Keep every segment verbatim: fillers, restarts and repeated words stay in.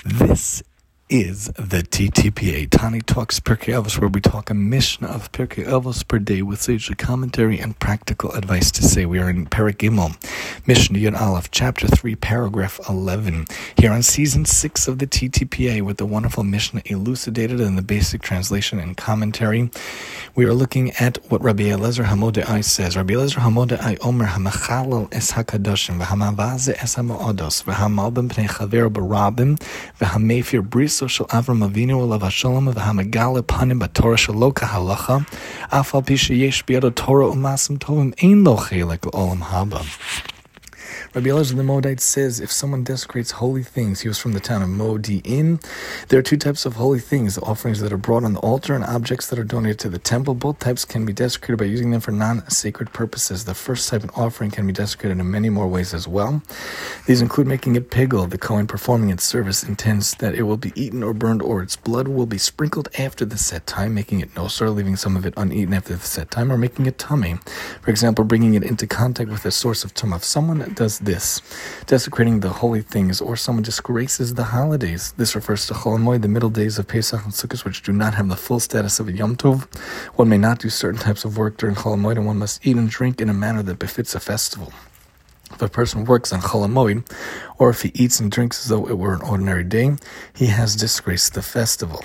This is the T T P A, Tani Talks Pirkei Avos, where we talk a Mishnah of Pirkei Avos per day with sage commentary and practical advice to say. We are in Perek Gimel, Mishnah Yud Aleph, Chapter three, Paragraph eleven, here on Season six of the T T P A with the wonderful Mishnah elucidated in the basic translation and commentary. We are looking at what Rabbi Eliezer Hamodai says. Rabbi Eliezer Hamodai Omer Hamachalal es HaKadoshim V'hamavaze es HaMa'odos V'hamalbim pnei chaver barabim V'hamefir briso shel Avram Avinu olav hashalom V'hamagale panim b'Torah shelo kahalacha Af al pi sheyesh biyado Torah u'masim tovim ein lo chelek l'olam haba. Rabbi Eliezer the Modite says, if someone desecrates holy things, he was from the town of Modi'in. There are two types of holy things, the offerings that are brought on the altar and objects that are donated to the temple. Both types can be desecrated by using them for non-sacred purposes. The first type of offering can be desecrated in many more ways as well. These include making it pigul. The Kohen performing its service intends that it will be eaten or burned, or its blood will be sprinkled after the set time, making it nosor, leaving some of it uneaten after the set time, or making it tummy. For example, bringing it into contact with a source of tumah. If someone does this, desecrating the holy things, or someone disgraces the holidays. This refers to Chol Hamoed, the middle days of Pesach and Sukkot, which do not have the full status of a Yom Tov. One may not do certain types of work during Chol Hamoed, and one must eat and drink in a manner that befits a festival. If a person works on Chol Hamoed, or if he eats and drinks as though it were an ordinary day, he has disgraced the festival.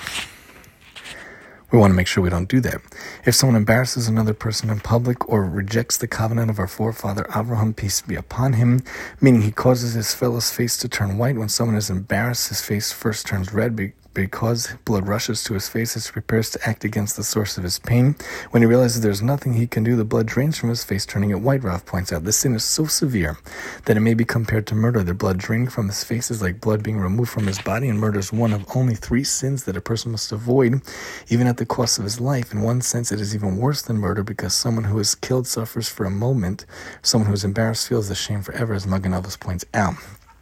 We want to make sure we don't do that. If someone embarrasses another person in public or rejects the covenant of our forefather Abraham, peace be upon him, meaning he causes his fellow's face to turn white, when someone is embarrassed, his face first turns red because blood rushes to his face as he prepares to act against the source of his pain. When he realizes there's nothing he can do, the blood drains from his face, turning it white. Rav points out, this sin is so severe that it may be compared to murder. The blood draining from his face is like blood being removed from his body, and murder is one of only three sins that a person must avoid, even at the cost of his life. In one sense, it is even worse than murder, because someone who is killed suffers for a moment. Someone who is embarrassed feels the shame forever, as Magen Avos points out.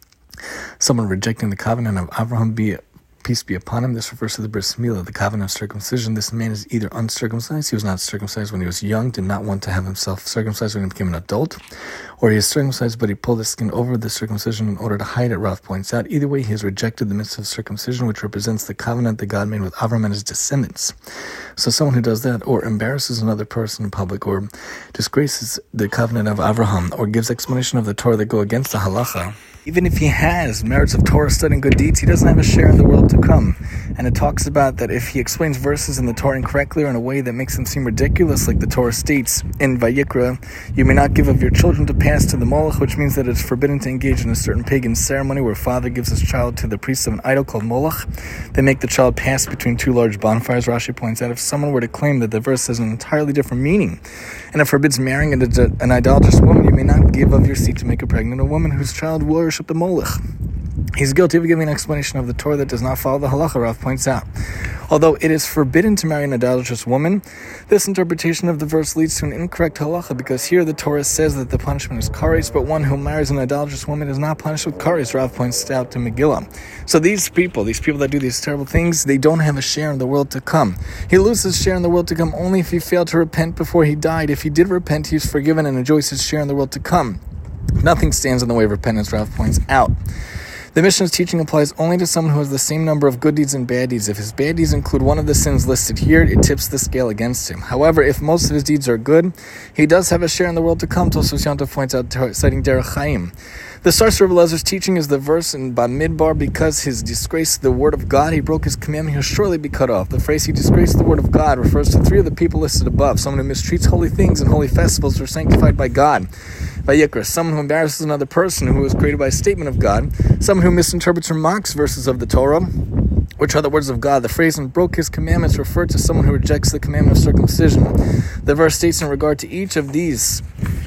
Someone rejecting the covenant of Abraham, be peace be upon him, this refers to the bris milah, the covenant of circumcision. This man is either uncircumcised, he was not circumcised when he was young, did not want to have himself circumcised when he became an adult, or he is circumcised but he pulled his skin over the circumcision in order to hide it, Rav points out. Either way, he has rejected the mitzvah of circumcision, which represents the covenant that God made with Avram and his descendants. So someone who does that, or embarrasses another person in public, or disgraces the covenant of Avraham, or gives explanation of the Torah that go against the halacha, even if he has merits of Torah studying good deeds, he doesn't have a share in the world to come. And it talks about that if he explains verses in the Torah incorrectly or in a way that makes them seem ridiculous, like the Torah states in Vayikra, you may not give of your children to pass to the Moloch, which means that it's forbidden to engage in a certain pagan ceremony where a father gives his child to the priest of an idol called Moloch. They make the child pass between two large bonfires. Rashi points out, if someone were to claim that the verse has an entirely different meaning, and it forbids marrying an, an idolatrous woman, you may not give of your seed to make a pregnant a woman whose child will worship the Moloch. He's guilty of giving an explanation of the Torah that does not follow the halacha, Rav points out. Although it is forbidden to marry an idolatrous woman, this interpretation of the verse leads to an incorrect halacha, because here the Torah says that the punishment is kares, but one who marries an idolatrous woman is not punished with kares, Rav points out to Megillah. So these people, these people that do these terrible things, they don't have a share in the world to come. He loses his share in the world to come only if he failed to repent before he died. If he did repent, he is forgiven and enjoys his share in the world to come. Nothing stands in the way of repentance, Rav points out. The Mishnah's teaching applies only to someone who has the same number of good deeds and bad deeds. If his bad deeds include one of the sins listed here, it tips the scale against him. However, if most of his deeds are good, he does have a share in the world to come, Tosfos Yontif points out, citing Derech Chaim. The source of Eliezer's teaching is the verse in Bamidbar, because his disgraced the word of God, he broke his commandment, he'll surely be cut off. The phrase he disgraced the word of God refers to three of the people listed above. Someone who mistreats holy things and holy festivals that are sanctified by God. Vayikra, someone who embarrasses another person who was created by a statement of God. Someone who misinterprets or mocks verses of the Torah, which are the words of God. The phrase "and broke his commandments" referred to someone who rejects the commandment of circumcision. The verse states in regard to each of these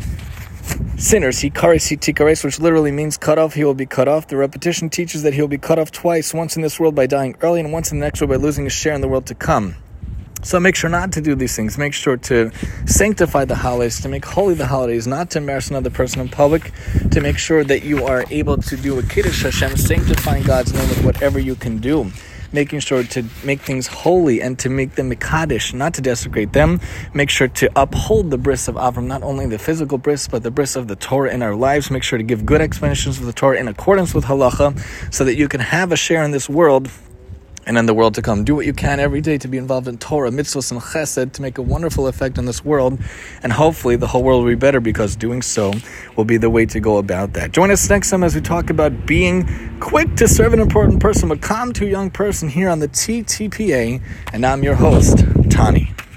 sinners, he kares, he tikares, which literally means cut off, he will be cut off. The repetition teaches that he will be cut off twice, once in this world by dying early, and once in the next world by losing his share in the world to come. So make sure not to do these things. Make sure to sanctify the holidays, to make holy the holidays, not to embarrass another person in public, to make sure that you are able to do a Kiddush Hashem, sanctifying God's name with whatever you can do. making sure to make things holy and to make them mekadesh, not to desecrate them. Make sure to uphold the bris of Avram, not only the physical bris, but the bris of the Torah in our lives. Make sure to give good explanations of the Torah in accordance with halacha, so that you can have a share in this world and in the world to come. Do what you can every day to be involved in Torah, mitzvahs, and chesed to make a wonderful effect on this world, and hopefully the whole world will be better, because doing so will be the way to go about that. Join us next time as we talk about being quick to serve an important person but calm to a young person here on the T T P A, and I'm your host, Tani.